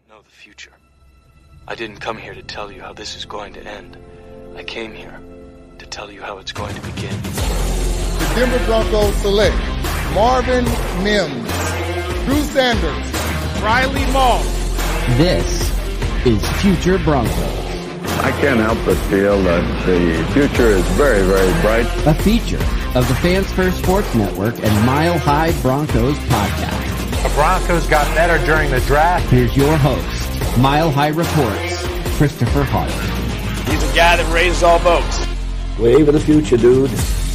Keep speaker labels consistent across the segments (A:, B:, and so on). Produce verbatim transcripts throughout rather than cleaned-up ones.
A: know the future. I didn't come here to tell you how this is going to end. I came here to tell you how it's going to begin.
B: The Denver Broncos select Marvin Mims, Drew Sanders, Riley Moss.
C: This is Future Broncos.
D: I can't help but feel that the future is very, very bright.
C: A feature of the Fans First Sports Network and Mile High Broncos podcast.
E: The Broncos got better during the draft.
C: Here's your host, Mile High Reports, Christopher Hart.
F: He's a guy that raises all boats.
G: Way for the future, dude.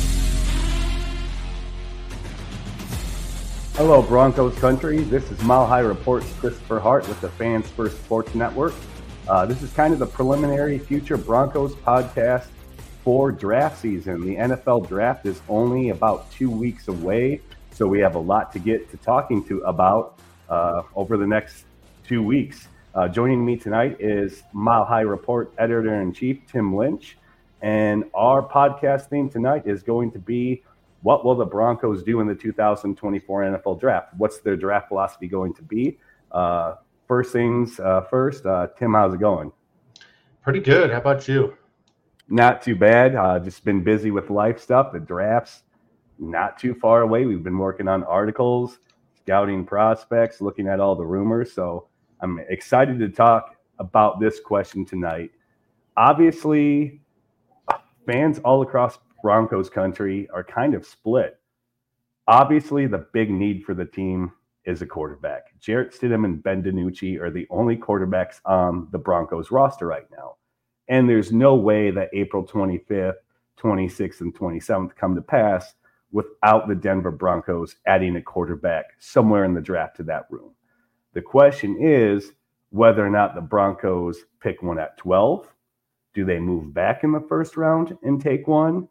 H: Hello, Broncos country. This is Mile High Reports Christopher Hart with the Fans First Sports Network. Uh, this is kind of the preliminary Future Broncos podcast for draft season. The N F L draft is only about two weeks away, so we have a lot to get to talking to about uh, over the next two weeks. Uh, joining me tonight is Mile High Report Editor-in-Chief Tim Lynch, and our podcast theme tonight is going to be, what will the Broncos do in the two thousand twenty-four N F L draft? What's their draft philosophy going to be? Uh, first things uh, first, uh, Tim, how's it going?
E: Pretty good. How about you?
H: Not too bad. Uh, just been busy with life stuff. The draft's not too far away. We've been working on articles, scouting prospects, looking at all the rumors. So I'm excited to talk about this question tonight. Obviously, fans all across Broncos country are kind of split. Obviously, the big need for the team is a quarterback. Jarrett Stidham and Ben DiNucci are the only quarterbacks on the Broncos roster right now. And there's no way that April twenty-fifth, twenty-sixth, and twenty-seventh come to pass without the Denver Broncos adding a quarterback somewhere in the draft to that room. The question is whether or not the Broncos pick one at twelve. Do they move back in the first round and take one?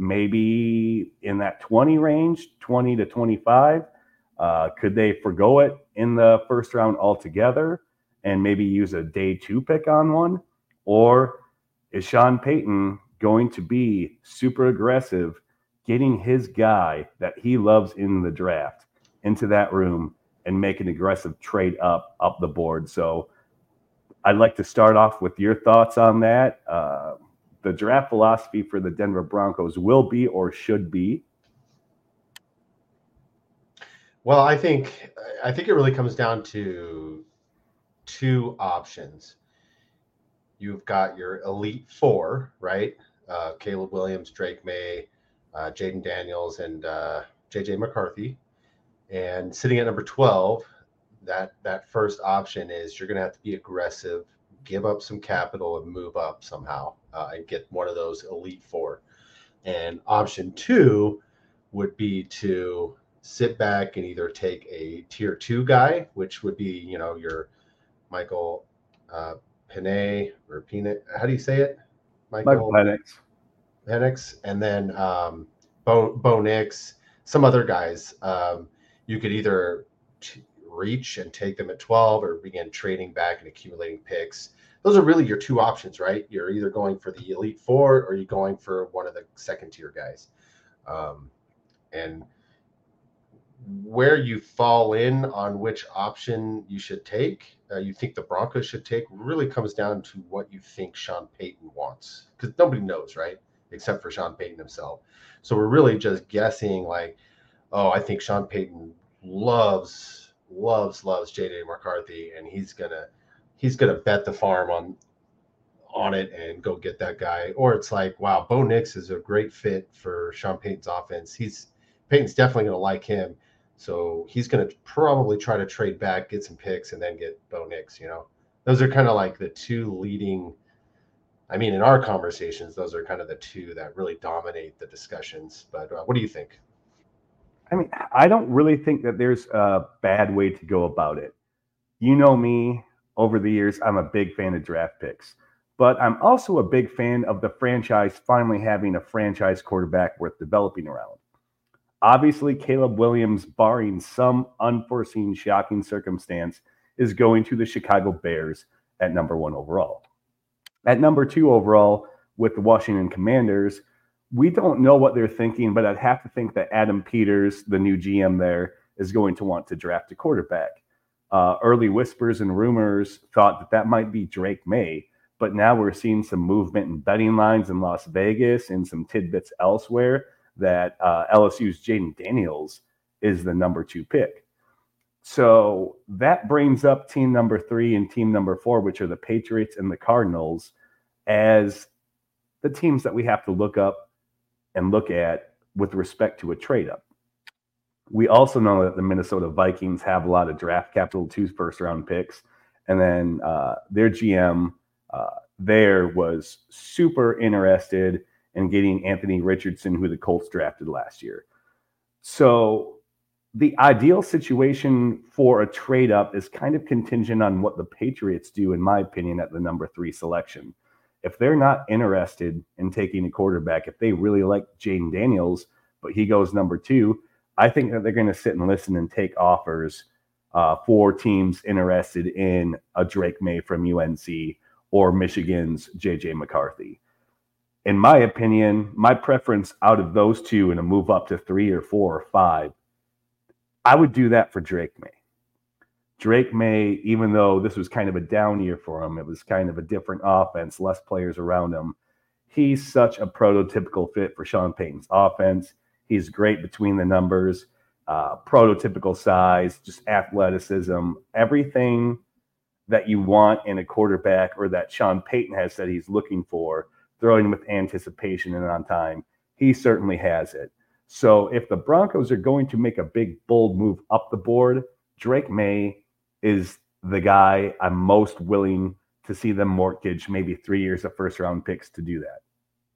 H: Maybe in that twenty range, twenty to twenty-five. Uh, could they forgo it in the first round altogether and maybe use a day two pick on one? Or is Sean Payton going to be super aggressive, getting his guy that he loves in the draft into that room and make an aggressive trade up, up the board? So I'd like to start off with your thoughts on that. Uh, the draft philosophy for the Denver Broncos will be or should be.
E: Well, I think I think it really comes down to two options. You've got your elite four, right? Uh, Caleb Williams, Drake May, uh, Jaden Daniels, and uh, J J McCarthy. And sitting at number twelve, that that first option is you're going to have to be aggressive, give up some capital, and move up somehow uh, and get one of those elite four. And option two would be to sit back and either take a tier two guy, which would be, you know, your Michael uh, Penix or Penix. How do you say it?
H: Michael, Michael Penix.
E: Penix, and then um, Bo, Bo Nix, some other guys. Um, you could either t- reach and take them at twelve or begin trading back and accumulating picks. Those are really your two options, right? You're either going for the elite four or you're going for one of the second tier guys. Um, and where you fall in on which option you should take, uh, you think the Broncos should take, really comes down to what you think Sean Payton wants. Because nobody knows, right? Except for Sean Payton himself. So we're really just guessing like, oh, I think Sean Payton loves, loves, loves J J McCarthy, and he's gonna he's gonna bet the farm on on it and go get that guy. Or it's like, wow, Bo Nix is a great fit for Sean Payton's offense. He's Payton's definitely gonna like him. So he's going to probably try to trade back, get some picks, and then get Bo Nix, you know. Those are kind of like the two leading, I mean, in our conversations, those are kind of the two that really dominate the discussions. But uh, what do you think?
H: I mean, I don't really think that there's a bad way to go about it. You know me, over the years, I'm a big fan of draft picks. But I'm also a big fan of the franchise finally having a franchise quarterback worth developing around. Obviously, Caleb Williams, barring some unforeseen shocking circumstance, is going to the Chicago Bears at number one overall. At number two overall, with the Washington Commanders, we don't know what they're thinking, but I'd have to think that Adam Peters, the new G M there, is going to want to draft a quarterback. Uh, early whispers and rumors thought that that might be Drake May, but now we're seeing some movement in betting lines in Las Vegas and some tidbits elsewhere that uh, L S U's Jaden Daniels is the number two pick. So that brings up team number three and team number four, which are the Patriots and the Cardinals, as the teams that we have to look up and look at with respect to a trade up. We also know that the Minnesota Vikings have a lot of draft capital, two first round picks. And then uh, their G M uh, there was super interested in getting Anthony Richardson, who the Colts drafted last year. So the ideal situation for a trade up is kind of contingent on what the Patriots do, in my opinion, at the number three selection. If they're not interested in taking a quarterback, if they really like Jaden Daniels, but he goes number two, I think that they're going to sit and listen and take offers uh, for teams interested in a Drake May from U N C or Michigan's J J McCarthy. In my opinion, my preference out of those two and a move up to three or four or five, I would do that for Drake May. Drake May, even though this was kind of a down year for him, it was kind of a different offense, less players around him. He's such a prototypical fit for Sean Payton's offense. He's great between the numbers, uh, prototypical size, just athleticism, everything that you want in a quarterback or that Sean Payton has said he's looking for, throwing with anticipation and on time. He certainly has it. So if the Broncos are going to make a big, bold move up the board, Drake May is the guy I'm most willing to see them mortgage maybe three years of first-round picks to do that.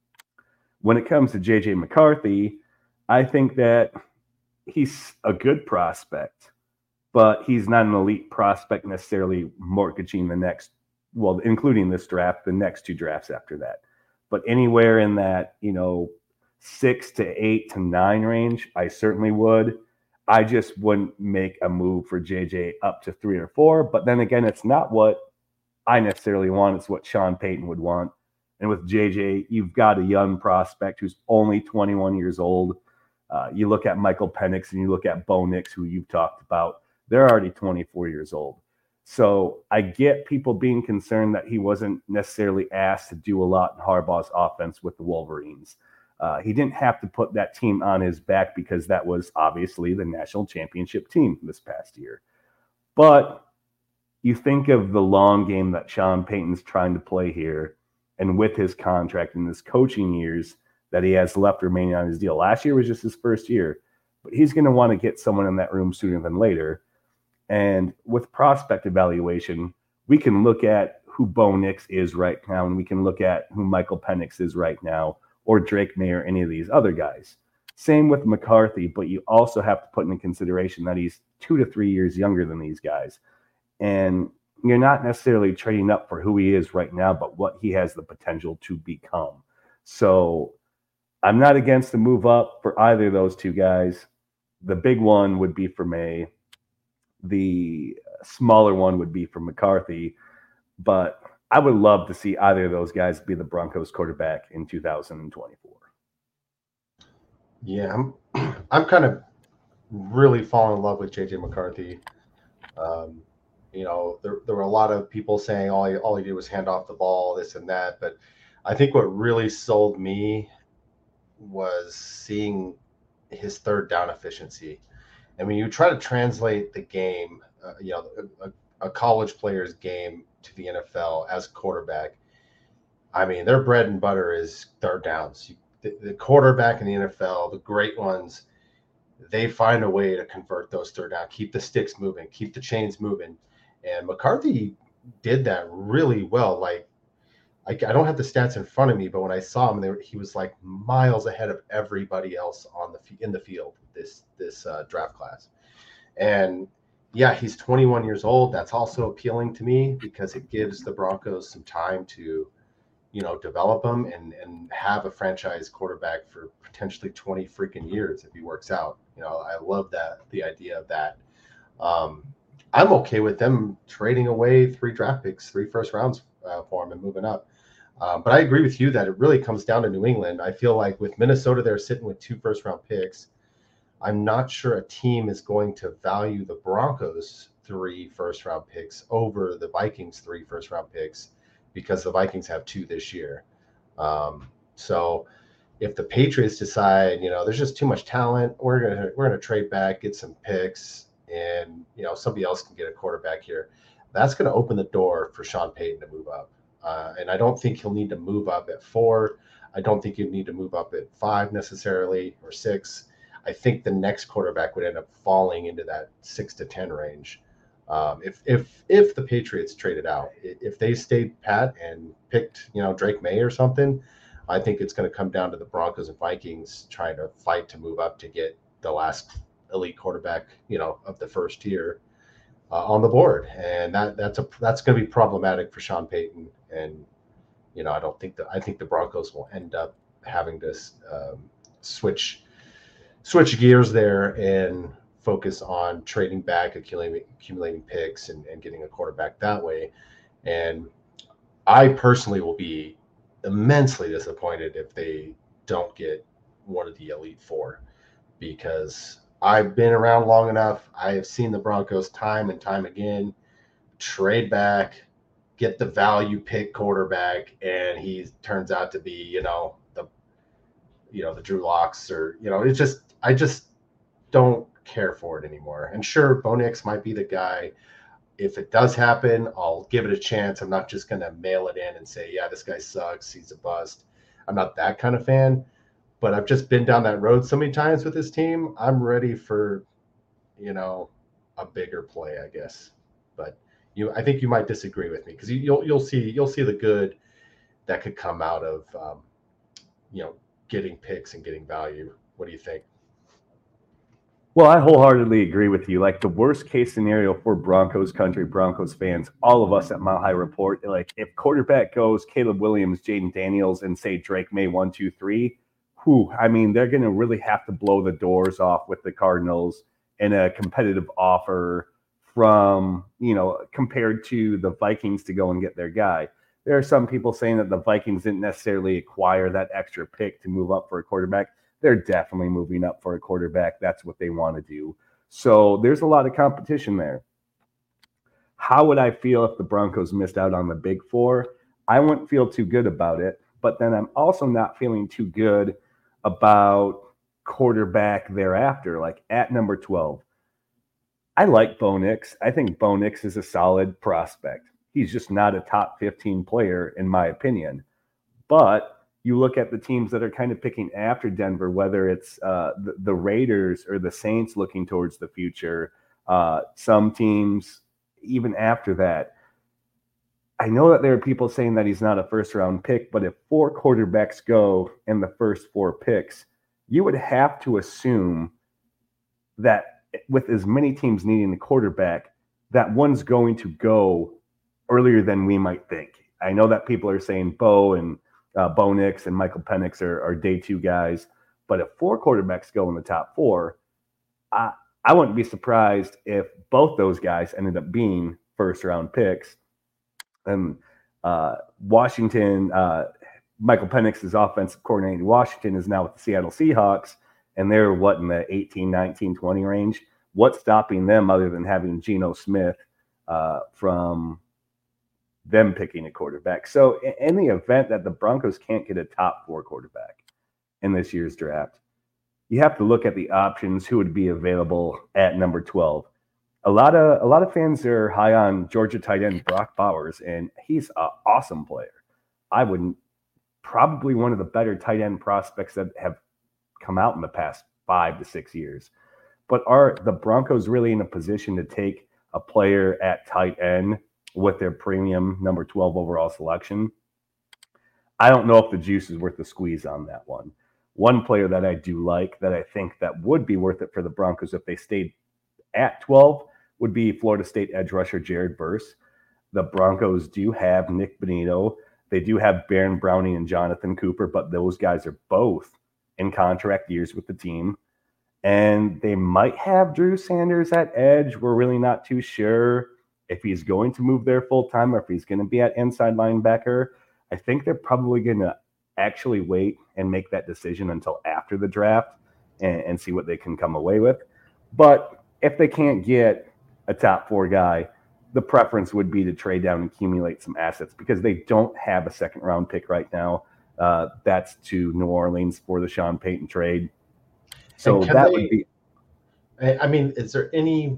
H: When it comes to J J McCarthy, I think that he's a good prospect, but he's not an elite prospect necessarily mortgaging the next, well, including this draft, the next two drafts after that. But anywhere in that, you know, six to eight to nine range, I certainly would. I just wouldn't make a move for J J up to three or four. But then again, it's not what I necessarily want. It's what Sean Payton would want. And with J J, you've got a young prospect who's only twenty-one years old. Uh, you look at Michael Penix and you look at Bo Nix, who you've talked about. They're already twenty-four years old. So I get people being concerned that he wasn't necessarily asked to do a lot in Harbaugh's offense with the Wolverines. Uh, he didn't have to put that team on his back because that was obviously the national championship team this past year. But you think of the long game that Sean Payton's trying to play here, and with his contract and his coaching years that he has left remaining on his deal. Last year was just his first year, but he's going to want to get someone in that room sooner than later. And with prospect evaluation, we can look at who Bo Nix is right now, and we can look at who Michael Penix is right now, or Drake May, or any of these other guys. Same with McCarthy, but you also have to put into consideration that he's two to three years younger than these guys. And you're not necessarily trading up for who he is right now, but what he has the potential to become. So I'm not against the move up for either of those two guys. The big one would be for May. The smaller one would be for McCarthy. But I would love to see either of those guys be the Broncos quarterback in two thousand twenty-four.
E: Yeah, I'm I'm kind of really falling in love with J J McCarthy. Um, you know, there there were a lot of people saying all he, all he did was hand off the ball, this and that. But I think what really sold me was seeing his third down efficiency. And when you try to translate the game, uh, you know, a, a college player's game to the N F L as quarterback, I mean, their bread and butter is third downs. You, the, the quarterback in the N F L, the great ones, they find a way to convert those third down, keep the sticks moving, keep the chains moving. And McCarthy did that really well. Like, I, I don't have the stats in front of me, but when I saw him, they were, he was like miles ahead of everybody else on the in the field this this uh, draft class. And yeah, he's twenty-one years old. That's also appealing to me because it gives the Broncos some time to, you know, develop him and and have a franchise quarterback for potentially twenty freaking years if he works out. You know, I love that, the idea of that. Um, I'm okay with them trading away three draft picks, three first rounds uh, for him and moving up. Um, but I agree with you that it really comes down to New England. I feel like with Minnesota, they're sitting with two first round picks. I'm not sure a team is going to value the Broncos three first round picks over the Vikings three first round picks because the Vikings have two this year. Um, so if the Patriots decide, you know, there's just too much talent, we're gonna we're gonna trade back, get some picks, and you know somebody else can get a quarterback here. That's going to open the door for Sean Payton to move up. Uh, and I don't think he'll need to move up at four. I don't think he'd need to move up at five necessarily or six. I think the next quarterback would end up falling into that six to ten range. Um, if if if the Patriots traded out, if they stayed pat and picked, you know, Drake May or something, I think it's going to come down to the Broncos and Vikings trying to fight to move up to get the last elite quarterback, you know, of the first tier uh, on the board, and that that's a that's going to be problematic for Sean Payton. And you know, I don't think that I think the Broncos will end up having to um, switch switch gears there and focus on trading back, accumulating, accumulating picks, and, and getting a quarterback that way. And I personally will be immensely disappointed if they don't get one of the elite four, because I've been around long enough. I have seen the Broncos time and time again trade back, get the value pick quarterback, and he turns out to be, you know, the, you know, the Drew Locks, or, you know, it's just, I just don't care for it anymore. And sure, Bo Nix might be the guy. If it does happen, I'll give it a chance. I'm not just going to mail it in and say, yeah, this guy sucks, he's a bust. I'm not that kind of fan, but I've just been down that road so many times with this team. I'm ready for, you know, a bigger play, I guess. But you, I think you might disagree with me, because you, you'll you'll see you'll see the good that could come out of, um, you know, getting picks and getting value. What do you think?
H: Well, I wholeheartedly agree with you. Like, the worst case scenario for Broncos country, Broncos fans, all of us at Mile High Report, like, if quarterback goes Caleb Williams, Jaden Daniels, and say Drake May one, two, three, whew, I mean, they're going to really have to blow the doors off with the Cardinals in a competitive offer from, you know, compared to the Vikings to go and get their guy. There are some people saying that the Vikings didn't necessarily acquire that extra pick to move up for a quarterback. They're definitely moving up for a quarterback. That's what they want to do. So there's a lot of competition there. How would I feel if the Broncos missed out on the big four? I wouldn't feel too good about it, but then I'm also not feeling too good about quarterback thereafter, like at number twelve. I like Bo Nix. I think Bo Nix is a solid prospect. He's just not a top fifteen player, in my opinion. But you look at the teams that are kind of picking after Denver, whether it's uh, the, the Raiders or the Saints looking towards the future, uh, some teams even after that. I know that there are people saying that he's not a first-round pick, but if four quarterbacks go in the first four picks, you would have to assume that with as many teams needing a quarterback, that one's going to go earlier than we might think. I know that people are saying Bo and Uh, Bo Nix and Michael Penix are, are day two guys. But if four quarterbacks go in the top four, I, I wouldn't be surprised if both those guys ended up being first-round picks. And uh, Washington, uh, Michael Penix is offensive coordinator in Washington, is now with the Seattle Seahawks, and they're, what, in the eighteen, nineteen, twenty range? What's stopping them other than having Geno Smith uh, from – them picking a quarterback? So in the event that the Broncos can't get a top four quarterback in this year's draft, you have to look at the options who would be available at number twelve. A lot of a lot of fans are high on Georgia tight end Brock Bowers, and he's an awesome player. I wouldn't probably one of the better tight end prospects that have come out in the past five to six years. But are the Broncos really in a position to take a player at tight end with their premium number twelve overall selection? I don't know if the juice is worth the squeeze on that one. One player that I do like that I think that would be worth it for the Broncos if they stayed at twelve would be Florida State edge rusher Jared Verse. The Broncos do have Nick Bonito. They do have Baron Browning and Jonathan Cooper, but those guys are both in contract years with the team. And they might have Drew Sanders at edge. We're really not too sure if he's going to move there full-time or if he's going to be at inside linebacker. I think they're probably going to actually wait and make that decision until after the draft and, and see what they can come away with. But if they can't get a top four guy, the preference would be to trade down and accumulate some assets because they don't have a second round pick right now. Uh, that's to New Orleans for the Sean Payton trade. So that they, would be.
E: I mean, is there any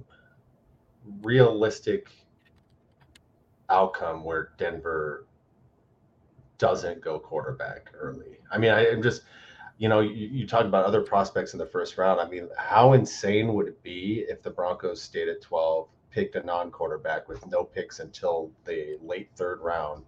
E: realistic outcome where Denver doesn't go quarterback early? I mean, I, I'm just, you know, you, you talked about other prospects in the first round. I mean, how insane would it be if the Broncos stayed at twelve, picked a non-quarterback with no picks until the late third round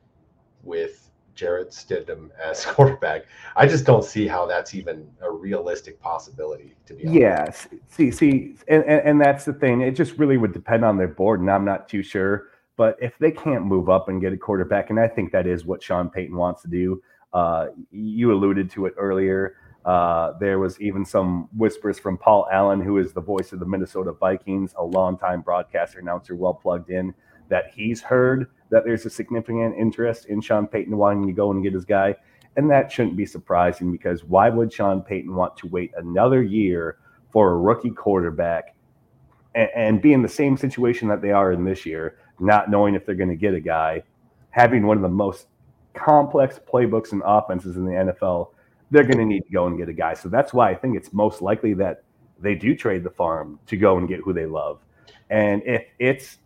E: with Jarrett Stidham as quarterback? I just don't see how that's even a realistic possibility, to be honest.
H: Yes. See, see, and, and, and that's the thing. It just really would depend on their board, and I'm not too sure. But if they can't move up and get a quarterback, and I think that is what Sean Payton wants to do, uh, you alluded to it earlier. Uh, there was even some whispers from Paul Allen, who is the voice of the Minnesota Vikings, a longtime broadcaster, announcer, well plugged in, that he's heard that there's a significant interest in Sean Payton wanting to go and get his guy. And that shouldn't be surprising because why would Sean Payton want to wait another year for a rookie quarterback and, and be in the same situation that they are in this year, not knowing if they're going to get a guy, having one of the most complex playbooks and offenses in the N F L? They're going to need to go and get a guy. So that's why I think it's most likely that they do trade the farm to go and get who they love. And if it's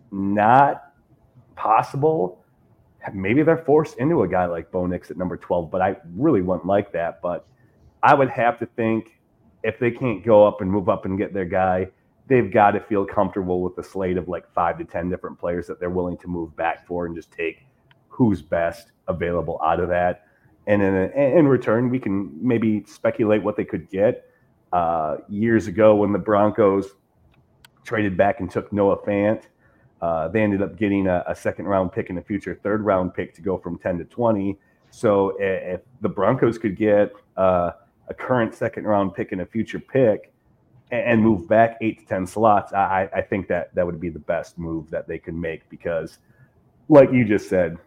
H: not possible, maybe they're forced into a guy like Bo Nix at number twelve, but I really wouldn't like that. But I would have to think if they can't go up and move up and get their guy, they've got to feel comfortable with the slate of like five to ten different players that they're willing to move back for and just take who's best available out of that. And in, in return, we can maybe speculate what they could get. Uh, years ago when the Broncos traded back and took Noah Fant, uh, they ended up getting a, a second-round pick and a future third-round pick to go from ten to twenty. So if the Broncos could get uh, a current second-round pick and a future pick and move back eight to ten slots, I, I think that that would be the best move that they could make because, like you just said,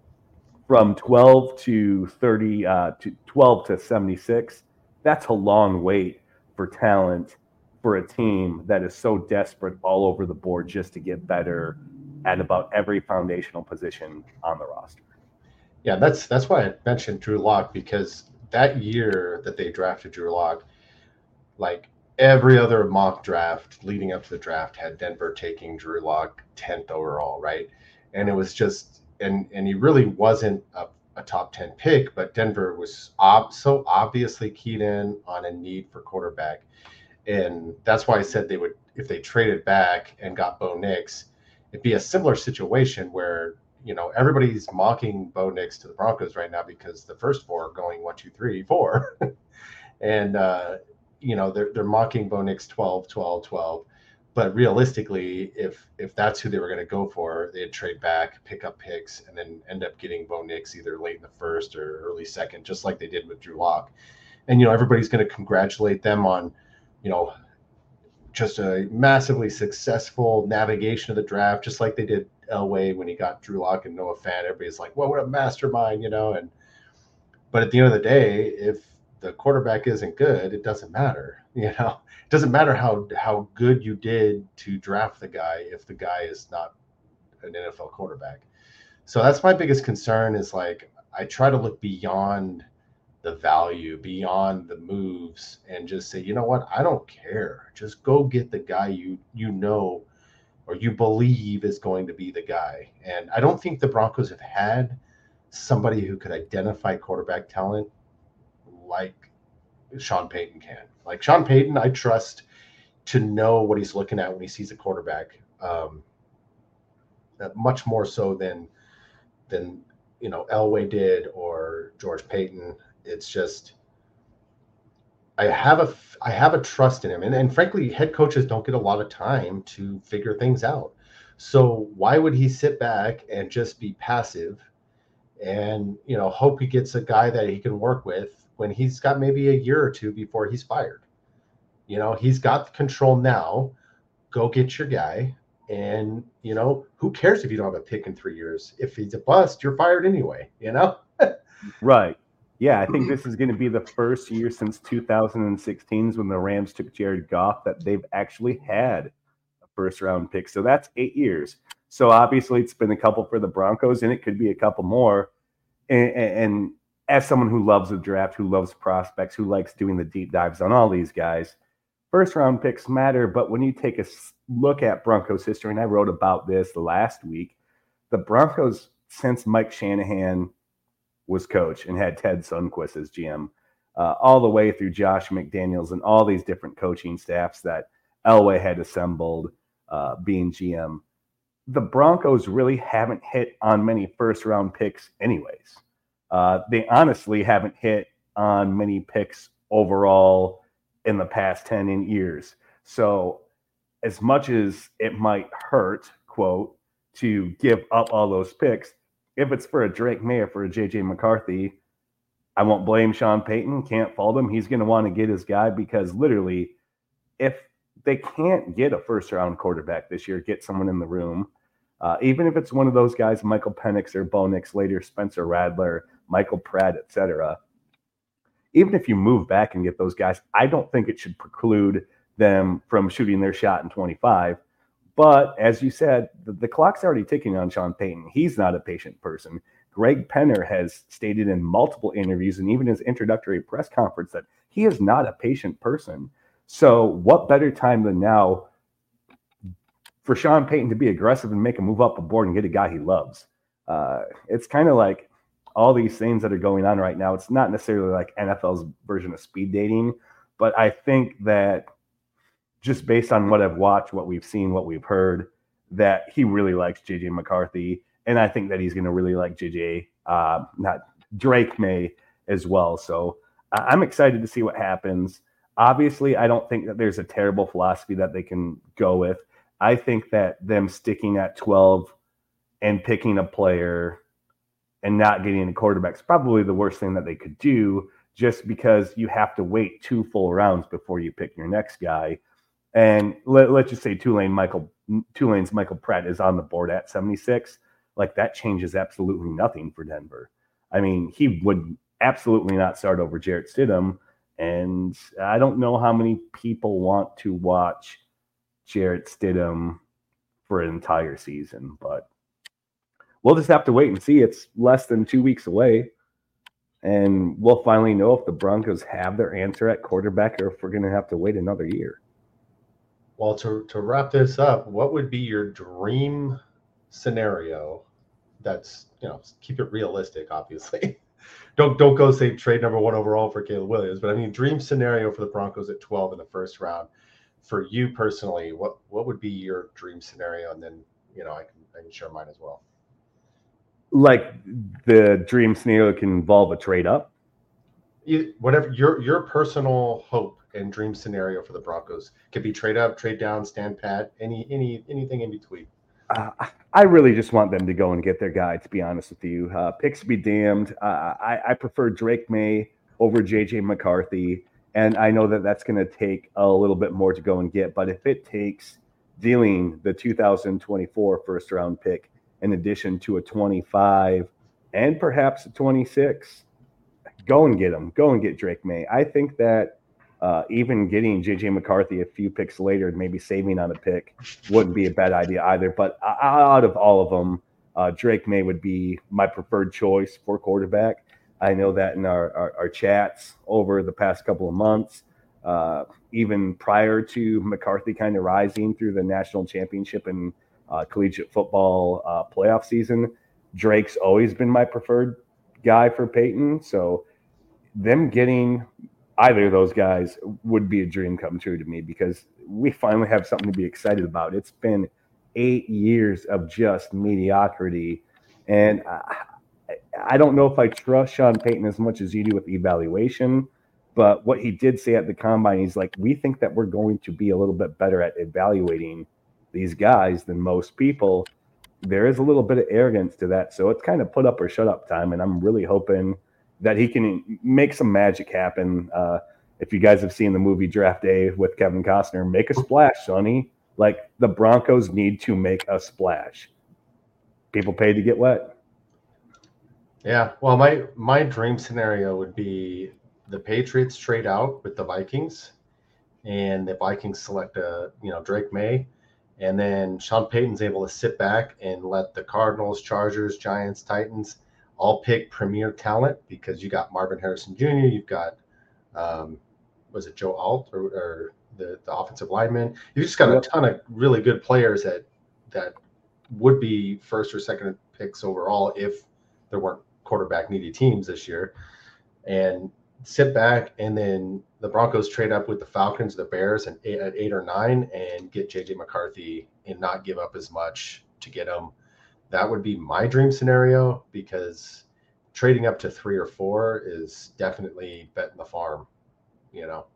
H: from twelve to thirty, uh, to twelve to seventy-six, that's a long wait for talent for a team that is so desperate all over the board just to get better at about every foundational position on the roster.
E: Yeah, that's that's why I mentioned Drew Lock, because that year that they drafted Drew Lock, like every other mock draft leading up to the draft had Denver taking Drew Lock tenth overall, right? And it was just And and he really wasn't a, a top ten pick, but Denver was ob- so obviously keyed in on a need for quarterback. And that's why I said they would, if they traded back and got Bo Nix, it'd be a similar situation where, you know, everybody's mocking Bo Nix to the Broncos right now because the first four are going one, two, three, four. and, uh, you know, they're, they're mocking Bo Nix twelve, twelve, twelve. But realistically, if if that's who they were going to go for, they'd trade back, pick up picks, and then end up getting Bo Nix either late in the first or early second, just like they did with Drew Lock. And, you know, everybody's going to congratulate them on, you know, just a massively successful navigation of the draft, just like they did Elway when he got Drew Lock and Noah Fant. Everybody's like, well, what a mastermind, you know. And but at the end of the day, if the quarterback isn't good, it doesn't matter, you know. It doesn't matter how how good you did to draft the guy if the guy is not an N F L quarterback. So that's my biggest concern is like I try to look beyond the value, beyond the moves, and just say, you know what, I don't care. Just go get the guy you you know or you believe is going to be the guy. And I don't think the Broncos have had somebody who could identify quarterback talent like Sean Payton can. Like Sean Payton, I trust to know what he's looking at when he sees a quarterback, um, much more so than than you know Elway did or George Payton. It's just I have a I have a trust in him, and and frankly, head coaches don't get a lot of time to figure things out. So why would he sit back and just be passive, and you know hope he gets a guy that he can work with when he's got maybe a year or two before he's fired? You know, he's got the control now. Go get your guy. And, you know, who cares if you don't have a pick in three years? If he's a bust, you're fired anyway, you know?
H: Right. Yeah, I think this is going to be the first year since two thousand sixteen when the Rams took Jared Goff that they've actually had a first round picks. So that's eight years. So obviously it's been a couple for the Broncos, and it could be a couple more. And, and as someone who loves the draft, who loves prospects, who likes doing the deep dives on all these guys, first round picks matter. But when you take a look at Broncos history, and I wrote about this last week, the Broncos, since Mike Shanahan was coach and had Ted Sundquist as G M, uh, all the way through Josh McDaniels and all these different coaching staffs that Elway had assembled uh, being G M, the Broncos really haven't hit on many first-round picks anyways. Uh, they honestly haven't hit on many picks overall in the past ten years. So as much as it might hurt, quote, to give up all those picks, if it's for a Drake May or for a J J McCarthy, I won't blame Sean Payton. Can't fault him. He's going to want to get his guy, because literally, if they can't get a first-round quarterback this year, get someone in the room, uh, even if it's one of those guys, Michael Penix or Bo Nix later, Spencer Rattler, Michael Pratt, et cetera, even if you move back and get those guys, I don't think it should preclude them from shooting their shot in twenty-five. But as you said, the, the clock's already ticking on Sean Payton. He's not a patient person. Greg Penner has stated in multiple interviews and even his introductory press conference that he is not a patient person. So what better time than now for Sean Payton to be aggressive and make a move up the board and get a guy he loves? Uh, it's kind of like all these things that are going on right now. It's not necessarily like N F L's version of speed dating, but I think that just based on what I've watched, what we've seen, what we've heard, that he really likes J J McCarthy. And I think that he's going to really like J J, uh, not Drake May as well. So uh, I'm excited to see what happens. Obviously, I don't think that there's a terrible philosophy that they can go with. I think that them sticking at twelve and picking a player and not getting a quarterback is probably the worst thing that they could do, just because you have to wait two full rounds before you pick your next guy. And let, let's just say Tulane Michael Tulane's Michael Pratt is on the board at seventy-six. Like, that changes absolutely nothing for Denver. I mean, he would absolutely not start over Jarrett Stidham. And I don't know how many people want to watch Jarrett Stidham for an entire season, but we'll just have to wait and see. It's less than two weeks away, and we'll finally know if the Broncos have their answer at quarterback or if we're going to have to wait another year.
E: Well, to, to wrap this up, what would be your dream scenario? That's, you know, keep it realistic, obviously. Don't don't go say trade number one overall for Caleb Williams, but I mean, dream scenario for the Broncos at twelve in the first round. For you personally, what what would be your dream scenario? And then, you know, I can I can share mine as well.
H: Like, the dream scenario can involve a trade up?
E: You, whatever your your personal hope and dream scenario for the Broncos. Could be trade up, trade down, stand pat, any any anything in between.
H: Uh, I really just want them to go and get their guy, to be honest with you. Uh, picks be damned. Uh, I, I prefer Drake May over J J McCarthy, and I know that that's going to take a little bit more to go and get. But if it takes dealing the two thousand twenty-four first-round pick in addition to a twenty-five and perhaps a twenty-six, go and get them. Go and get Drake May. I think that Uh, even getting J J McCarthy a few picks later and maybe saving on a pick wouldn't be a bad idea either. But out of all of them, uh, Drake May would be my preferred choice for quarterback. I know that in our, our, our chats over the past couple of months, uh, even prior to McCarthy kind of rising through the national championship and uh, collegiate football uh, playoff season, Drake's always been my preferred guy for Peyton. So them getting either of those guys would be a dream come true to me, because we finally have something to be excited about. It's been eight years of just mediocrity, and I, I don't know if I trust Sean Payton as much as you do with evaluation, but what he did say at the combine, he's like, we think that we're going to be a little bit better at evaluating these guys than most people. There is a little bit of arrogance to that, so it's kind of put up or shut up time, and I'm really hoping that he can make some magic happen. Uh, if you guys have seen the movie Draft Day with Kevin Costner, make a splash, Sonny. Like, the Broncos need to make a splash. People paid to get wet.
E: Yeah, well, my my dream scenario would be the Patriots trade out with the Vikings, and the Vikings select a you know Drake May, And then Sean Payton's able to sit back and let the Cardinals, Chargers, Giants, Titans all pick premier talent because you got Marvin Harrison Junior You've got, um, was it Joe Alt or, or the, the offensive lineman? You've just got
H: Yep.
E: a ton of really good players that that would be first or second picks overall if there weren't quarterback needy teams this year. And sit back, and then the Broncos trade up with the Falcons, the Bears, and eight, at eight or nine, and get J J McCarthy and not give up as much to get him. That would be my dream scenario, because trading up to three or four is definitely betting the farm, you know.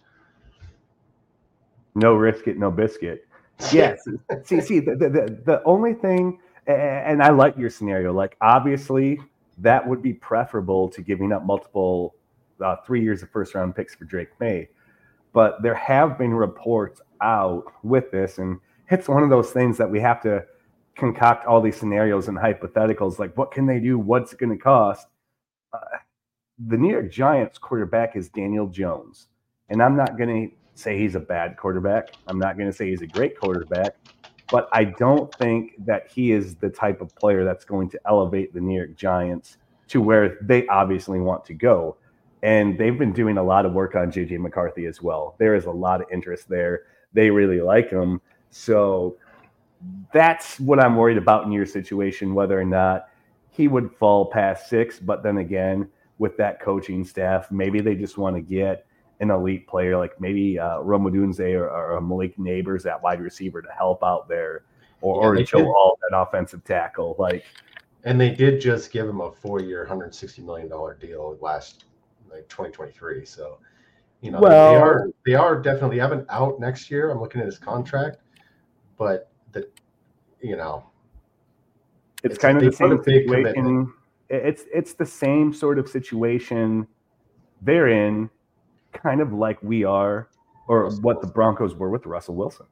H: No risk it, no biscuit. Yes. see, see, the, the the only thing, and I like your scenario. Like, obviously, that would be preferable to giving up multiple uh, three years of first round picks for Drake May. But there have been reports out with this, and it's one of those things that we have to concoct all these scenarios and hypotheticals. Like, what can they do? What's it going to cost? Uh, the New York Giants quarterback is Daniel Jones, and I'm not going to say he's a bad quarterback. I'm not going to say he's a great quarterback, but I don't think that he is the type of player that's going to elevate the New York Giants to where they obviously want to go. And they've been doing a lot of work on J J McCarthy as well. There is a lot of interest there. They really like him. So that's what I'm worried about in your situation, whether or not he would fall past six. But then again, with that coaching staff, maybe they just want to get an elite player like maybe uh, Rome Odunze or, or Malik Neighbors at wide receiver to help out there, or,
E: Yeah,
H: or Joe
E: did.
H: Alt at offensive tackle. Like,
E: And they did just give him a four-year, one hundred sixty million dollars deal last, like twenty twenty-three. So, you know,
H: Well-
E: they are they are definitely have an out next year. I'm looking at his contract, but the, you know,
H: it's,
E: It's a
H: kind of the
E: big- what a
H: same
E: big
H: situation.
E: commitment.
H: It's it's the same sort of situation they're in, kind of like we are, or
E: Russell
H: what the
E: Wilson.
H: Broncos were with Russell Wilson.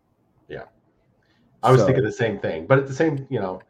E: I was
H: So-
E: thinking the same thing. But at the same, you know,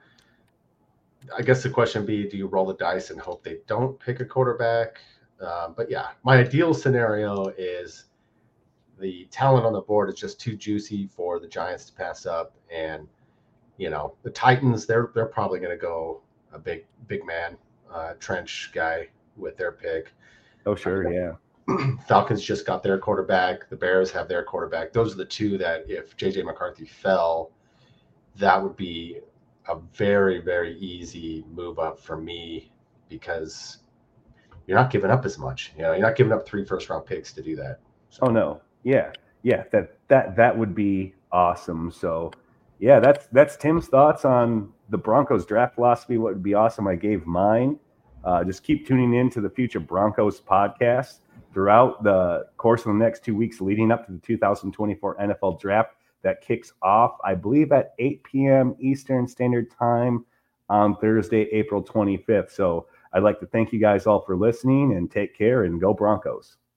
E: I guess the question would be, do you roll the dice and hope they don't pick a quarterback? Uh, but yeah, my ideal scenario is the talent on the board is just too juicy for the Giants to pass up, and you know the Titans, they're they're probably going to go a big big man uh, trench guy with their pick.
H: Oh, sure, yeah.
E: Falcons just got their quarterback. The Bears have their quarterback. Those are the two that if J J McCarthy fell, that would be a very, very easy move up for me, because you're not giving up as much. You know, you're not giving up three first round picks to do that. So,
H: Oh no, yeah, yeah. That that that would be awesome. So, yeah, that's that's Tim's thoughts on the Broncos draft philosophy. What would be awesome? I gave mine. Uh, just keep tuning in to the Future Broncos podcast throughout the course of the next two weeks leading up to the two thousand twenty-four N F L Draft that kicks off, I believe, at eight p.m. Eastern Standard Time on Thursday, April twenty-fifth. So I'd like to thank you guys all for listening, and take care, and go Broncos.